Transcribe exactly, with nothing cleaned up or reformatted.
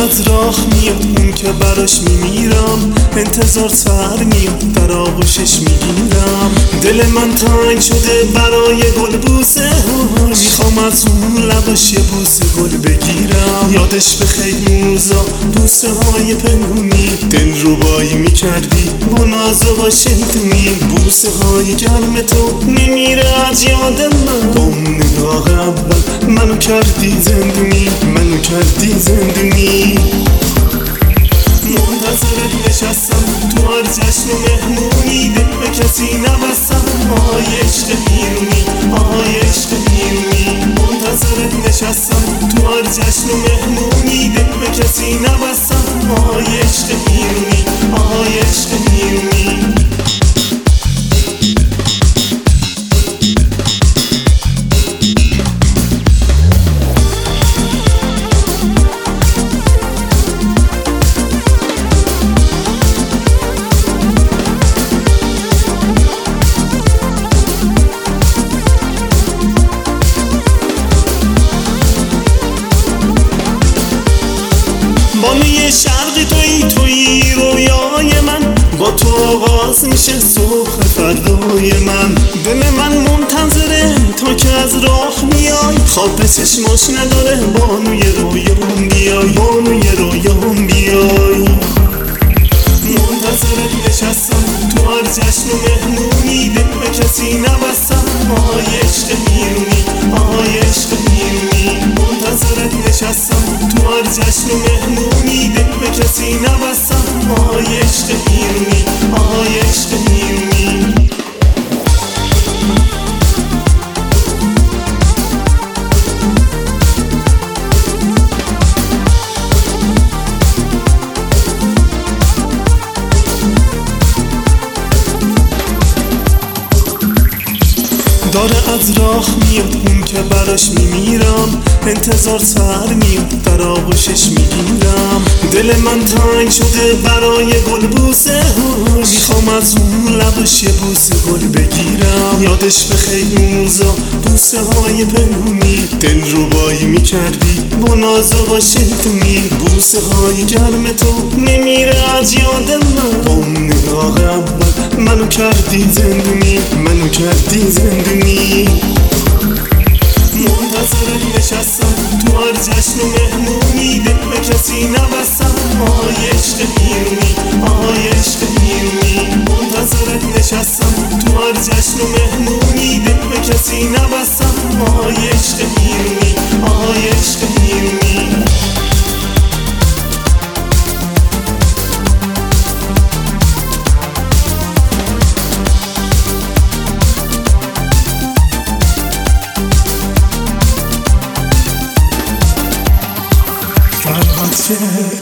از راه میاد اون که براش میمیرم، انتظار سر میاد در آغوشش میگیرم. دل من تنگ شده برای گل بوسه هاش، میخوام از اون لباش یه بوسه گل بگیرم. یادش به خیلی روزا بوسه های پنهونی، دل روبایی میکردی با ناز و با شیطونی. بوسه های گرم تو نمیره از یاد من، با اون نگاه اول منو کردی زندونی، منو کردی زندونی. منتظرت نشستم تو هر جشن و مهمونی، دل به کسی نبستم آهای عشق بیرونی، آهای عشق بیرونی. منتظرت نشستم تو هر جشن و مهمونی، دل به کسی نبستم آهای عشق بیرونی، آهای عشق بیرونی. بانوی شرقی توی توی رویای من، با تو آغاز میشه صبح فردای من. دل من منتظره تا که از راه میای، خواب به چشماش نداره بانوی رویام بیای، بانوی رویام بیای. منتظرت نشستم تو هر جشن و مهمونی، دل به کسی نبستم آهای عشق بیرونی، آهای عشق بیرونی. منتظرت نشستم تو هر جشن و مهمونی، دل به کسی نبستم آهای عشق بیرونی، آهای عشق بیرونی. داره از راه میاد اون که براش میمیرم، انتظار سر میاد در آغوشش میگیرم. دل من تنگ شده برای گل بوسه هاش، میخوام از اون لباش یه بوسه گل بگیرم. یادش به خیلی روزا بوسه های پنهونی، دل روبایی میکردی با ناز و با شیطونی. بوسه های گرم تو نمیره از یاد من، با اون نگاه اول منو کردی زندونی، منو کردی زندونی. منتظرت نشستم تو هر جشن و مهمونی، دل به کسی نبستم آهای عشق بیرونی، آهای عشق بیرونی. منتظرت نشستم تو هر جشن و مهمونی، دل به کسی نبستم آهای عشق بیرونی، آهای عشق بیرونی. فرهاد